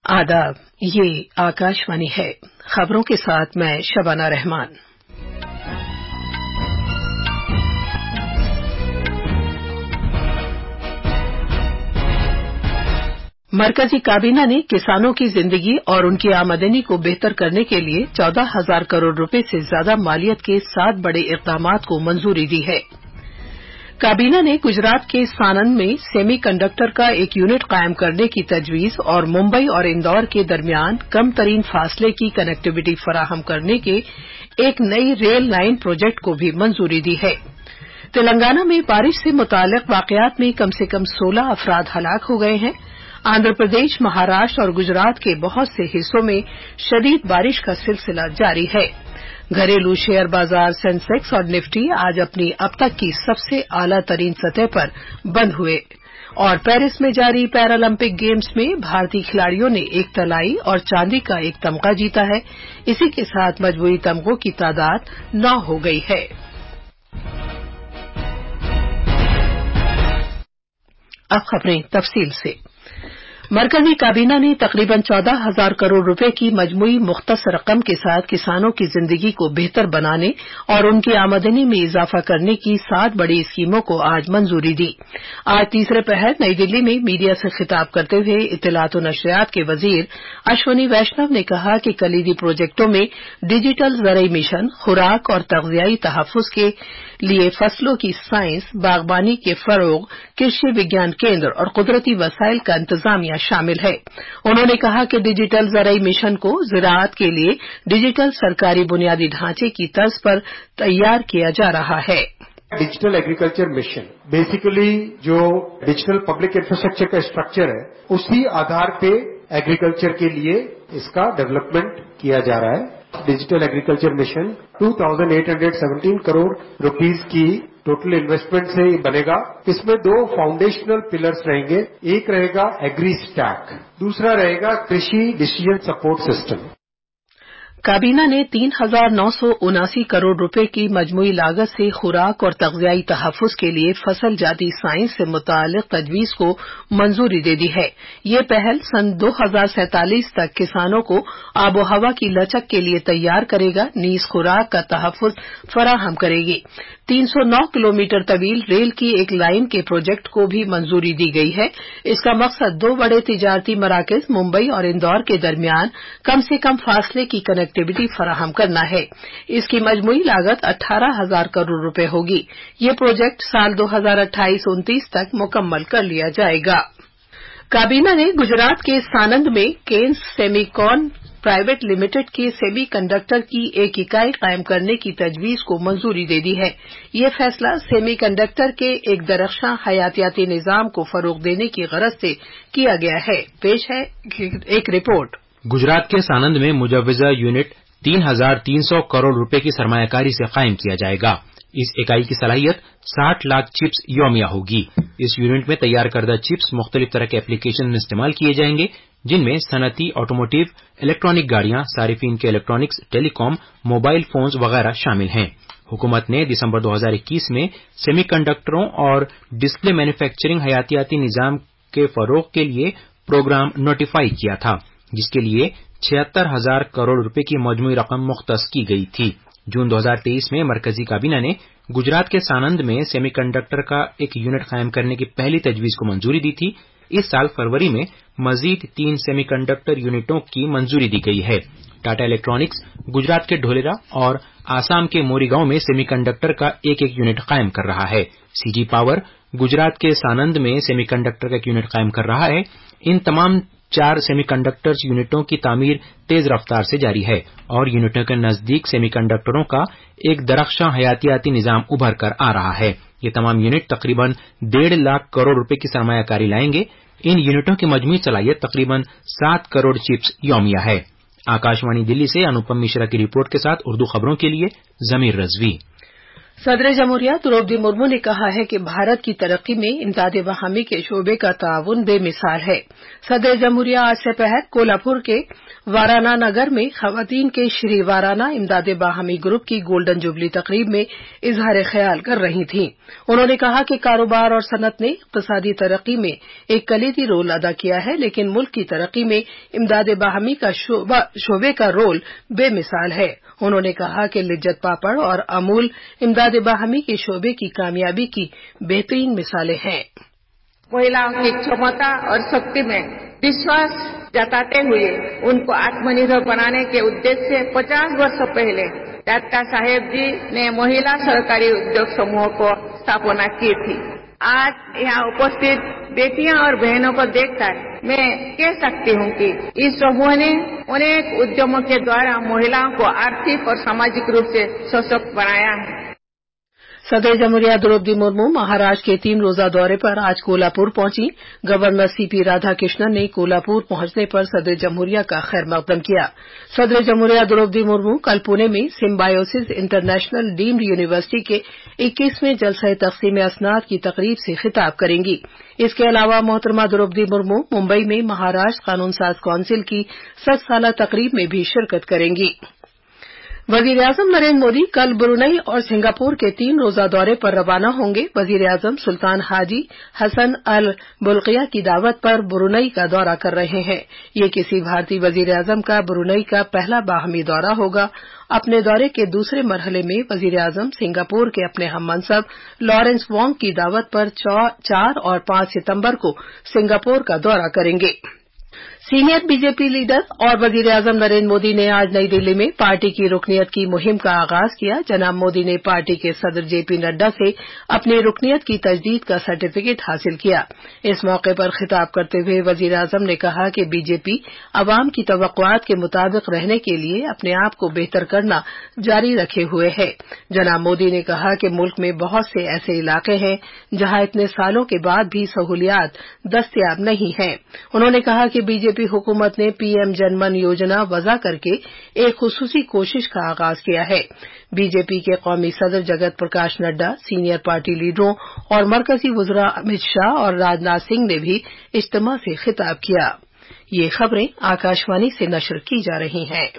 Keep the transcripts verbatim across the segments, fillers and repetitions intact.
आदाब, ये आकाशवाणी है। खबरों के साथ मैं शबाना रहमान। मरकजी काबीना ने किसानों की जिंदगी और उनकी आमदनी को बेहतर करने के लिए चौदह हजार करोड़ रुपए से ज्यादा मालियत के सात बड़े इक़दामात को मंजूरी दी है। काबीना ने गुजरात के सानंद में सेमी कंडक्टर का एक यूनिट कायम करने की तजवीज और मुंबई और इंदौर के दरमियान कम तरीन फासले की कनेक्टिविटी फराहम करने के एक नई रेल लाइन प्रोजेक्ट को भी मंजूरी दी है। तेलंगाना में बारिश से मुताल्लिक वाकयात में कम से कम सोलह अफराद हलाक हो गए हैं। आंध्र प्रदेश, महाराष्ट्र और गुजरात के बहुत से हिस्सों में शदीद बारिश का सिलसिला जारी है। घरेलू शेयर बाजार सेंसेक्स और निफ्टी आज अपनी अब तक की सबसे आला तरीन सतह पर बंद हुए और पेरिस में जारी पैरालंपिक गेम्स में भारतीय खिलाड़ियों ने एक तलाई और चांदी का एक तमगा जीता है। इसी के साथ मजमूई तमगों की तादाद नौ हो गई है। अब खबरें तफसील से। मरकजी काबीना ने तकरीबन चौदह हजार करोड़ रुपए की मजमूई मुख्तस रकम के साथ किसानों की जिंदगी को बेहतर बनाने और उनकी आमदनी में इजाफा करने की सात बड़ी स्कीमों को आज मंजूरी दी। आज तीसरे पहर नई दिल्ली में मीडिया से खिताब करते हुए इत्तलात व नशरियात के वजीर अश्वनी वैष्णव ने कहा कि कलीदी प्रोजेक्टों में डिजिटल ज़राई मिशन, खुराक और तग़ज़ियाई तहफ़्फ़ुज़ के लिए फसलों की साइंस, बागबानी के फरोग, कृषि विज्ञान केंद्र और कुदरती वसाइल का इंतजामिया शामिल है। उन्होंने कहा कि डिजिटल ज़राई मिशन को ज़राअत के लिए डिजिटल सरकारी बुनियादी ढांचे की तर्ज पर तैयार किया जा रहा है। डिजिटल एग्रीकल्चर मिशन बेसिकली जो डिजिटल पब्लिक इंफ्रास्ट्रक्चर का स्ट्रक्चर है, उसी आधार पे एग्रीकल्चर के लिए इसका डेवलपमेंट किया जा रहा है। डिजिटल एग्रीकल्चर मिशन अट्ठाईस सौ सत्रह करोड़ रुपीस की टोटल इन्वेस्टमेंट से बनेगा। इसमें दो फाउंडेशनल पिलर्स रहेंगे। एक रहेगा एग्री स्टैक, दूसरा रहेगा कृषि डिसीजन सपोर्ट सिस्टम। काबीना ने तीन हजार नौ सौ उनासी करोड़ रुपए की मजमूई लागत से खुराक और तग़ज़ियाई तहफ़्फ़ुज़ के लिए फसल जाती साइंस से मुताल्लिक़ तजवीज़ को मंजूरी दे दी है। ये पहल सन दो हजार सैंतालीस तक किसानों को आबो हवा की लचक के लिए तैयार करेगा, नीज़ खुराक का तहफ़्फ़ुज़ फराहम करेगी। तीन सौ नौ किलोमीटर तवील रेल की एक लाइन के प्रोजेक्ट को भी मंजूरी दी गई है। इसका मकसद दो बड़े तिजारती मराकज़ मुंबई और इंदौर के दरमियान कम से कम फासले की कनेक्टिविटी फराहम करना है। इसकी मजमूई लागत अठारह हजार करोड़ रुपए होगी। ये प्रोजेक्ट साल दो हजार अट्ठाईस उनतीस तक मुकम्मल कर लिया जाएगा। काबीना ने गुजरात के सानंद में केन्स सेमीकॉन प्राइवेट लिमिटेड की सेमी कंडक्टर की एक इकाई कायम करने की तजवीज को मंजूरी दे दी है। ये फैसला सेमी कंडक्टर के एक दरख्शां हयातियाती निजाम को फरोग देने की गरज से किया गया है। पेश है एक रिपोर्ट। गुजरात के सानंद में मुजव्वजा यूनिट तीन हजार तीन सौ करोड़ रुपए की सरमायाकारी से कायम किया जाएगा। इस इकाई की सलाहियत साठ लाख चिप्स यौमिया होगी। इस यूनिट में तैयार करदा चिप्स मुख्तलिफ तरह के एप्लीकेशन में इस्तेमाल किए जाएंगे, जिनमें सनती, ऑटोमोटिव, इलेक्ट्रॉनिक गाड़ियां, सारिफिन के इलेक्ट्रॉनिक्स, टेलीकॉम, मोबाइल फोन्स वगैरह शामिल हैं। हुकूमत ने दिसंबर दो हजार इक्कीस में सेमीकंडक्टरों और डिस्प्ले मैन्युफैक्चरिंग हयातियाती निजाम के फरोग के लिए प्रोग्राम नोटिफाई किया था, जिसके लिए छिहत्तर हजार करोड़ रुपए की मजमूई रकम मुख्तस की गई थी। जून दो हजार तेईस में मरकजी काबीना ने गुजरात के सानंद में सेमीकंडक्टर का एक यूनिट कायम करने की पहली तजवीज को मंजूरी दी थी। इस साल फरवरी में मजीद तीन सेमीकंडक्टर यूनिटों की मंजूरी दी गई है। टाटा इलेक्ट्रॉनिक्स गुजरात के ढोलेरा और आसाम के मोरीगांव में सेमीकंडक्टर का एक एक यूनिट कायम कर रहा है। सीजी पावर गुजरात के सानंद में सेमीकंडक्टर का एक यूनिट कायम कर रहा है। इन तमाम चार सेमीकंडक्टर्स यूनिटों की तामीर तेज रफ्तार से जारी है और यूनिटों के नजदीक सेमीकंडक्टरों का एक दरख्शां हयातियाती निजाम उभर कर आ रहा है। ये तमाम यूनिट तकरीबन डेढ़ लाख करोड़ रुपए की सरमायाकारी लाएंगे। इन यूनिटों की मजमूई सलाहियत तकरीबन सात करोड़ चिप्स यौमिया है। आकाशवाणी दिल्ली से अनुपम मिश्रा की रिपोर्ट के साथ उर्दू खबरों के लिए जमीर रजवी। सदर जमहूरिया द्रौपदी मुर्मू ने कहा है कि भारत की तरक्की में इमदाद बाहमी के शोबे का ताउन बेमिसाल है। सदर जमहूरिया आज दोपहर कोल्हापुर के वाराना नगर में खवातीन के श्री वाराना इमदाद बाहमी ग्रुप की गोल्डन जुबली तकरीब में इजहार ख्याल कर रही थीं। उन्होंने कहा कि कारोबार और सनत ने इक्तसादी तरक्की में एक कलीदी रोल अदा किया है, लेकिन मुल्क की तरक्की में इमदाद बाहमी का शोबे का रोल बेमिसाल है। उन्होंने कहा कि लिज्जत पापड़ और अमूल इमदाद बाहमी के शोबे की कामयाबी की बेहतरीन मिसालें हैं। महिलाओं की क्षमता और शक्ति में विश्वास जताते हुए उनको आत्मनिर्भर बनाने के उद्देश्य से पचास वर्ष पहले दादा साहेब जी ने महिला सरकारी उद्योग समूह को स्थापना की थी। आज यहाँ उपस्थित बेटियां और बहनों को देखकर मैं कह सकती हूँ कि इस समूह ने अनेक उद्यमों के द्वारा महिलाओं को आर्थिक और सामाजिक रूप से सशक्त बनाया है। सदर जमहूरिया द्रौपदी मुर्मू महाराष्ट्र के तीन रोजा दौरे पर आज कोल्हापुर पहुंची। गवर्नर सीपी राधाकृष्णन ने कोल्हापुर पहुंचने पर सदर जमहूरिया का खैर मकदम किया। सदर जमहूरिया द्रौपदी मुर्मू कल पुणे में सिम्बायोसिस इंटरनेशनल डीम्ड यूनिवर्सिटी के इक्कीसवें जलसा तकसीम असनाद की तकरीब से खिताब करेंगी। इसके अलावा मोहतरमा द्रौपदी मुर्मू मुंबई में महाराष्ट्र कानून साज काउंसिल की सत साला तकरीब में भी शिरकत करेंगी। वजीर आजम नरेंद्र मोदी कल ब्रुनई और सिंगापुर के तीन रोजा दौरे पर रवाना होंगे। वजीर आजम सुल्तान हाजी हसन अल बुल्किया की दावत पर ब्रुनई का दौरा कर रहे हैं। ये किसी भारतीय वजीर आजम का ब्रुनई का पहला बाहमी दौरा होगा। अपने दौरे के दूसरे मरहले में वजीर आजम सिंगापुर के अपने हममनसब लॉरेंस वोंग की दावत पर चार और पांच सितंबर को सिंगापुर का दौरा करेंगे। सीनियर बीजेपी लीडर और वजीर आजम नरेंद्र मोदी ने आज नई दिल्ली में पार्टी की रुकनियत की मुहिम का आगाज किया। जनाब मोदी ने पार्टी के सदर जेपी नड्डा से अपनी रुकनियत की तजदीद का सर्टिफिकेट हासिल किया। इस मौके पर खिताब करते हुए वजीर आजम ने कहा कि बीजेपी अवाम की तवक्कुआत के मुताबिक रहने के लिए अपने आप को बेहतर करना जारी रखे हुए है। जनाब मोदी ने कहा कि मुल्क में बहुत से ऐसे इलाके हैं जहां इतने सालों के बाद भी सहूलियात दस्तयाब नहीं हैं। उन्होंने कहा कि बीजेपी हुकूमत ने पीएम जनमन योजना वज़ा करके एक खुसूसी कोशिश का आगाज किया है। बीजेपी के कौमी सदर जगत प्रकाश नड्डा, सीनियर पार्टी लीडरों और मरकजी वज़रा अमित शाह और राजनाथ सिंह ने भी इज्तिमा से खिताब किया। ये खबरें आकाशवाणी से नशर की जा रही हैं।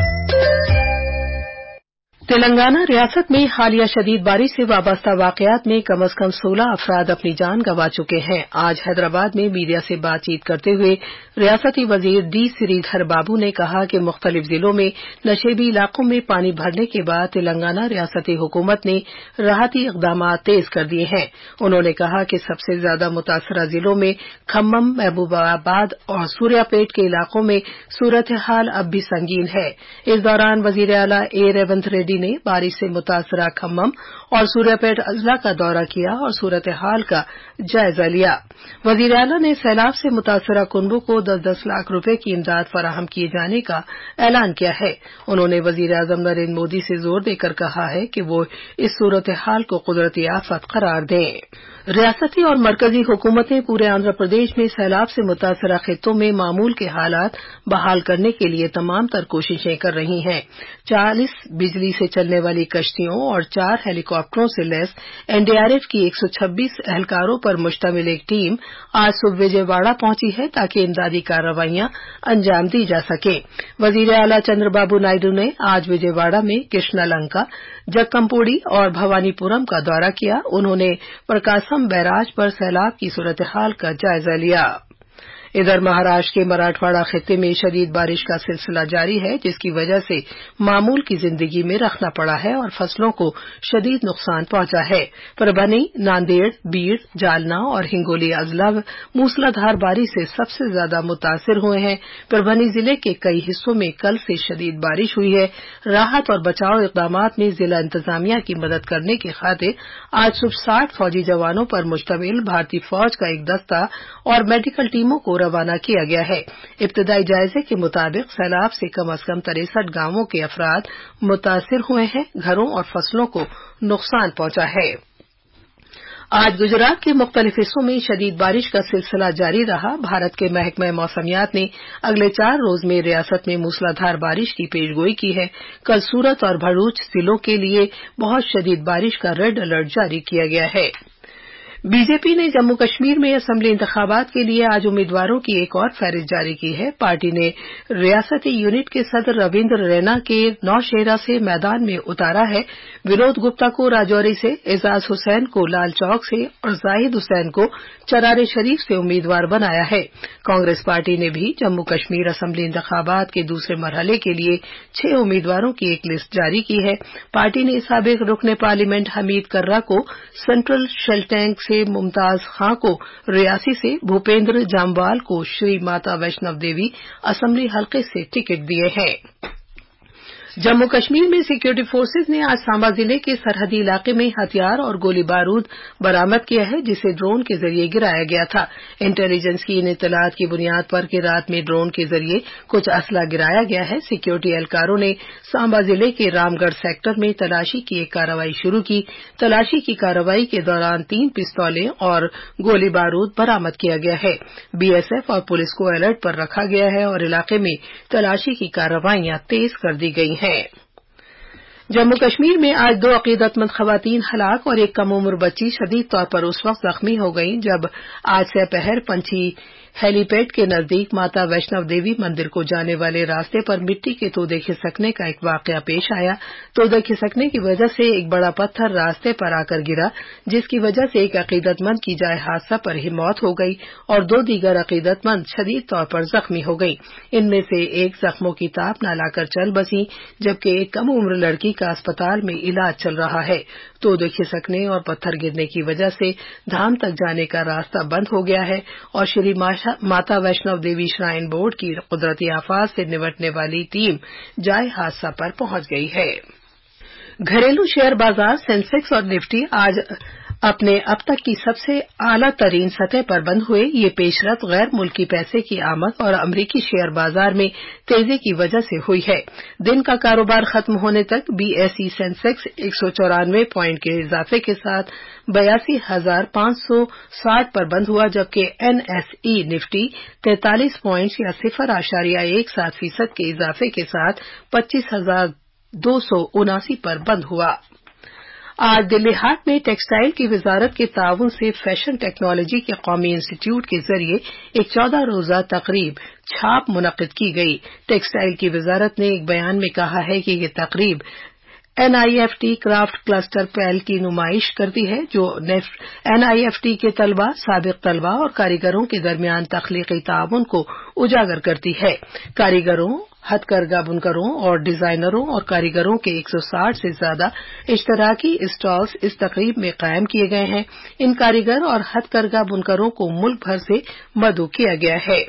तेलंगाना रियासत में हालिया शदीद बारिश से वाबस्ता वाकयात में कम अज कम सोलह अफराद अपनी जान गंवा चुके हैं। आज हैदराबाद में मीडिया से बातचीत करते हुए रियासती वजीर डी श्रीधर बाबू ने कहा कि मुख्तलिफ जिलों में नशेबी इलाकों में पानी भरने के बाद तेलंगाना रियासती हुकूमत ने राहती इकदाम तेज कर दिए हैं। उन्होंने कहा कि सबसे ज्यादा मुतासरा जिलों में खम्मम, महबूबाबाद और सूर्यापेट के इलाकों में सूरत हाल अब भी संगीन है। इस दौरान वजीर आला ए रेवंत रेड्डी ने बारिश से मुतासरा खम्मम और सूर्यापेट अजला का दौरा किया और सूरत हाल का जायजा लिया। वजीर आला ने सैलाब से मुतासरा कुनबों को दस दस लाख रुपए की इमदाद फराहम किए जाने का ऐलान किया है। उन्होंने वजीर आजम नरेंद्र मोदी से जोर देकर कहा है कि वो इस सूरत हाल को कुदरती आफत करार दें। रियासती और मरकजी हुकूमतें पूरे आंध्र प्रदेश में सैलाब से मुतासरा खित्तों में मामूल के हालात बहाल करने के लिए तमाम तर कोशिशें कर रही हैं। चालीस बिजली से चलने वाली कश्तियों और चार हेलीकॉप्टरों से लैस एनडीआरएफ की एक सौ छब्बीस एहलकारों पर मुश्तमिल एक टीम आज सुबह विजयवाड़ा पहुंची है ताकि इमदादी कार्रवाइयां अंजाम दी जा सके। वजीर आला चंद्रबाबू नायडू ने आज विजयवाड़ा में कृष्णालंका, जक्कमपुड़ी और भवानीपुरम का दौरा किया। उन्होंने प्रकाशम बैराज पर सैलाब की सूरत हाल का जायजा लिया। इधर महाराष्ट्र के मराठवाड़ा खित्ते में शदीद बारिश का सिलसिला जारी है, जिसकी वजह से मामूल की जिंदगी में रखना पड़ा है और फसलों को शदीद नुकसान पहुंचा है। परभनी, नांदेड़, बीड़, जालना और हिंगोली अजला मूसलाधार बारिश से सबसे ज्यादा मुतासिर हुए हैं। परभनी जिले के कई हिस्सों में कल से शदीद बारिश हुई है। राहत और बचाव इकदामात में जिला इंतजामिया की मदद करने की खातिर आज सुबह साठ फौजी जवानों पर मुश्तमिल भारतीय फौज का एक दस्ता और मेडिकल टीमों को रवाना किया गया है। इब्तदाई जायजे के मुताबिक सैलाब से कम अज कम तिरसठ गांवों के अफराद मुतासिर हुए हैं। घरों और फसलों को नुकसान पहुंचा है। आज गुजरात के मुख्तलिफ हिस्सों में शदीद बारिश का सिलसिला जारी रहा। भारत के महकमा मौसमियात ने अगले चार रोज में रियासत में मूसलाधार बारिश की पेशगोई की है। कल सूरत और भरूच जिलों के लिए बहुत शदीद बारिश का रेड अलर्ट जारी किया गया है। बीजेपी ने जम्मू कश्मीर में असेंबली इंतखाबात के लिए आज उम्मीदवारों की एक और फहरिस्त जारी की है। पार्टी ने रियासती यूनिट के सदर रविंद्र रैना के नौशेरा से मैदान में उतारा है, विनोद गुप्ता को राजौरी से, एजाज हुसैन को लाल चौक से और जाहिद हुसैन को चरार शरीफ से उम्मीदवार बनाया है। कांग्रेस पार्टी ने भी जम्मू कश्मीर असेंबली इंतखाबात के दूसरे मरहले के लिए छह उम्मीदवारों की एक लिस्ट जारी की है। पार्टी ने साबिक रुकने पार्लियामेंट हमीद कर्रा को सेंट्रल शेल टैंक से, मुमताज खां को रियासी से, भूपेंद्र जामवाल को श्री माता वैष्णव देवी असेंबली हलके से टिकट दिए हैं। जम्मू कश्मीर में सिक्योरिटी फोर्सेज ने आज सांबा जिले के सरहदी इलाके में हथियार और गोली बारूद बरामद किया है, जिसे ड्रोन के जरिए गिराया गया था। इंटेलिजेंस की इन इत्तलात की बुनियाद पर कि रात में ड्रोन के जरिए कुछ असला गिराया गया है, सिक्योरिटी एहलकारों ने सांबा जिले के रामगढ़ सेक्टर में तलाशी की एक कार्रवाई शुरू की। तलाशी की कार्रवाई के दौरान तीन पिस्तौलें और गोली बारूद बरामद किया गया है। बीएसएफ और पुलिस को अलर्ट पर रखा गया है और इलाके में तलाशी की कार्रवाइयां तेज कर दी गई हैं। जम्मू कश्मीर में आज दो अकीदतमंद खवातीन हलाक और एक कम उम्र बच्ची शदीद तौर पर उस वक्त जख्मी हो गई जब आज सपहर पंछी हेलीपैड के नजदीक माता वैष्णव देवी मंदिर को जाने वाले रास्ते पर मिट्टी के तोदे खिसकने का एक वाकया पेश आया। तोदे खिसकने की वजह से एक बड़ा पत्थर रास्ते पर आकर गिरा, जिसकी वजह से एक अकीदतमंद की जाए हादसा पर ही मौत हो गई और दो दीगर अकीदतमंद शदीद तौर पर जख्मी हो गई। इनमें से एक जख्मों की ताप न लाकर चल बसी, जबकि एक कम उम्र लड़की का अस्पताल में इलाज चल रहा है। तोदे खिसकने और पत्थर गिरने की वजह से धाम तक जाने का रास्ता बंद हो गया है और श्री माता वैष्णव देवी श्राइन बोर्ड की कुदरती आफात से निपटने वाली टीम जाए हादसा पर पहुंच गई है। घरेलू शेयर बाजार सेंसेक्स और निफ्टी आज अपने अब तक की सबसे आला तरीन सतह पर बंद हुए। ये पेशरफ गैर मुल्की पैसे की आमद और अमरीकी शेयर बाजार में तेजी की वजह से हुई है। दिन का कारोबार खत्म होने तक बीएसई सेंसेक्स एक सौ चौरानवे पॉइंट के इजाफे के साथ बयासी हजार पांच सौ साठ पर बंद हुआ, जबकि एनएसई निफ्टी तैंतालीस पॉइंट या सिफर आशारिया एक सात फीसद के इजाफे के साथ पच्चीस हजार दो सौ उनासी पर बंद हुआ। आज दिल्ली हाट में टेक्सटाइल की वजारत के ताउन से फैशन टेक्नोलॉजी के कौमी इंस्टीट्यूट के जरिए एक चौदह रोजा तकरीब छाप मुनक्किद की गई। टेक्सटाइल की वजारत ने एक बयान में कहा है कि ये तकरीब एनआईएफटी क्राफ्ट क्लस्टर पहल की नुमाइश करती है, जो एनआईएफटी के तलबा, साबिक तलबा और कारीगरों के दरमियान तख्लीकी ताउन को उजागर करती है। कारीगरों, हथकरघा बुनकरों और डिजाइनरों और कारीगरों के एक सौ साठ से ज्यादा इश्तराकी स्टॉल्स इस तकरीब में कायम किए गए हैं। इन कारीगर और हथकरघा बुनकरों को मुल्क भर से मदऊ किया गया है।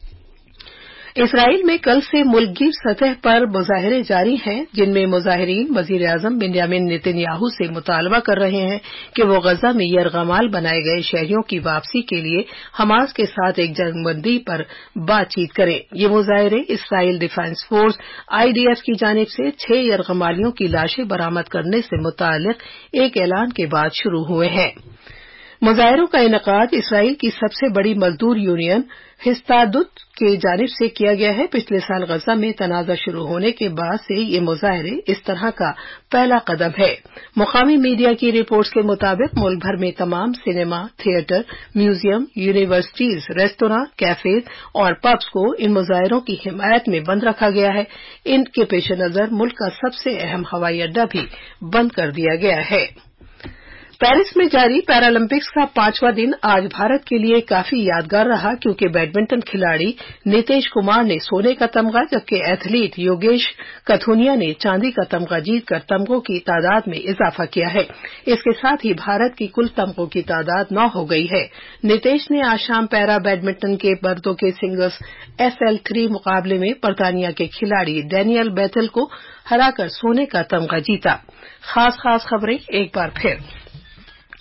इसराइल में कल से मुल्कगीर सतह पर मुजाहरे जारी हैं, जिनमें मुजाहिरीन वजीर आजम बेंजामिन नेतन्याहू से मुतालबा कर रहे हैं कि वो गजा में यरगमाल बनाए गए शहरियों की वापसी के लिए हमास के साथ एक जंगबंदी पर बातचीत करें। ये मुजाहरे इसराइल डिफेंस फोर्स आईडीएफ की जानिब से छह यरगमालियों की लाशें बरामद करने से मुताल्लिक एक ऐलान के बाद शुरू हुए हैं। मुजाहरों का इनेकाद इसराइल की सबसे बड़ी मजदूर यूनियन हिस्तादुत की जानिब से किया गया है। पिछले साल गजा में तनाज़ा शुरू होने के बाद से ये मुजाहरे इस तरह का पहला कदम है। मुकामी मीडिया की रिपोर्ट्स के मुताबिक मुल्क भर में तमाम cinema, theatre, museum, universities, restaurant, cafes और पब्स को इन मुजाहरों की हिमायत में बंद रखा गया है। इनके पेश नजर मुल्क का सबसे अहम हवाई अड्डा भी बंद कर दिया गया है। पेरिस में जारी पैरालंपिक्स का पांचवां दिन आज भारत के लिए काफी यादगार रहा, क्योंकि बैडमिंटन खिलाड़ी नीतेश कुमार ने सोने का तमगा, जबकि एथलीट योगेश कथुनिया ने चांदी का तमगा जीतकर तमगों की तादाद में इजाफा किया है। इसके साथ ही भारत की कुल तमगों की तादाद नौ हो गई है। नीतेश ने आज शाम पैरा बैडमिंटन के मर्दों के सिंगल्स एफएल थ्री मुकाबले में बर्तानिया के खिलाड़ी डैनियल बेथल को हराकर सोने का तमगा जीता। खास खास खबरें एक बार फिर।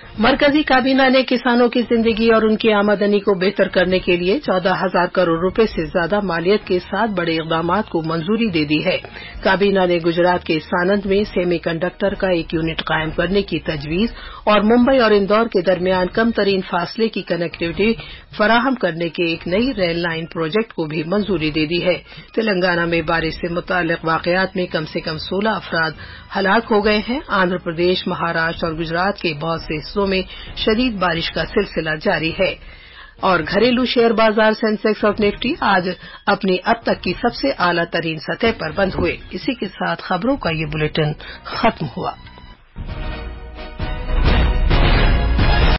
मरकजी काबीना ने किसानों की जिंदगी और उनकी आमदनी को बेहतर करने के लिए चौदह हजार करोड़ रुपए से ज्यादा मालियत के सात बड़े इकदामात को मंजूरी दे दी है। काबीना ने गुजरात के सानंद में सेमी कंडक्टर का एक यूनिट कायम करने की तजवीज और मुंबई और इंदौर के दरमियान कम तरीन फासले की कनेक्टिविटी फराहम करने के एक नई रेल लाइन प्रोजेक्ट को भी मंजूरी दे दी है। तेलंगाना में बारिश से मुताल्लिक वाकयात में कम से कम सोलह अफराद हलाक हो गए हैं। आंध्र प्रदेश, महाराष्ट्र और गुजरात के बहुत से हिस्सों में शदीद बारिश का सिलसिला जारी है। और घरेलू शेयर बाजार सेंसेक्स और निफ्टी आज अपनी अब तक की सबसे आला तरीन सतह पर बंद हुए। इसी के साथ खबरों का ये बुलेटिन खत्म हुआ।